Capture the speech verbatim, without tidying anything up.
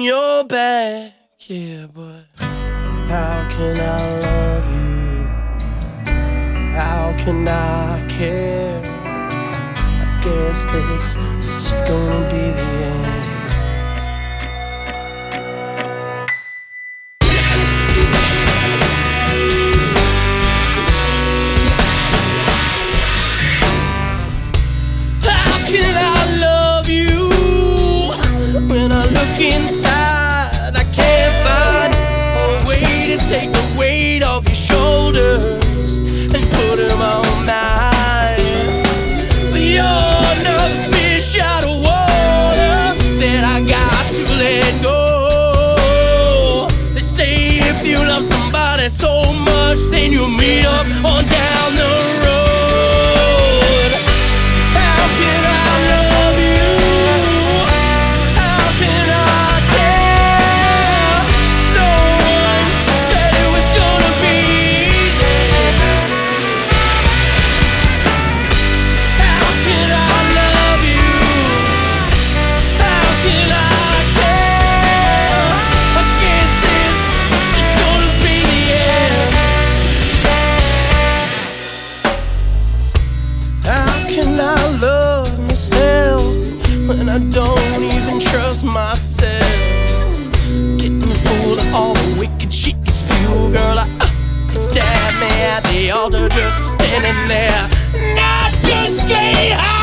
your back, yeah, but how can I love you? How can I care? I guess this is just gonna be the end. How can I love you when I look inside? I can't find a way to take the weight off your shoulders and put them on mine. But you're another fish out of water that I got to let go. They say if you love somebody so much, then you'll meet up on down the road. How can I love you? How can I care? No one said it was gonna be easy. How can I love you? How can I care? I guess this is gonna be the end. How can I love myself when I don't even trust myself? Getting full of all the wicked shit you spew, girl. I, uh, you stab me at the altar, just standing there, and I just can't hide.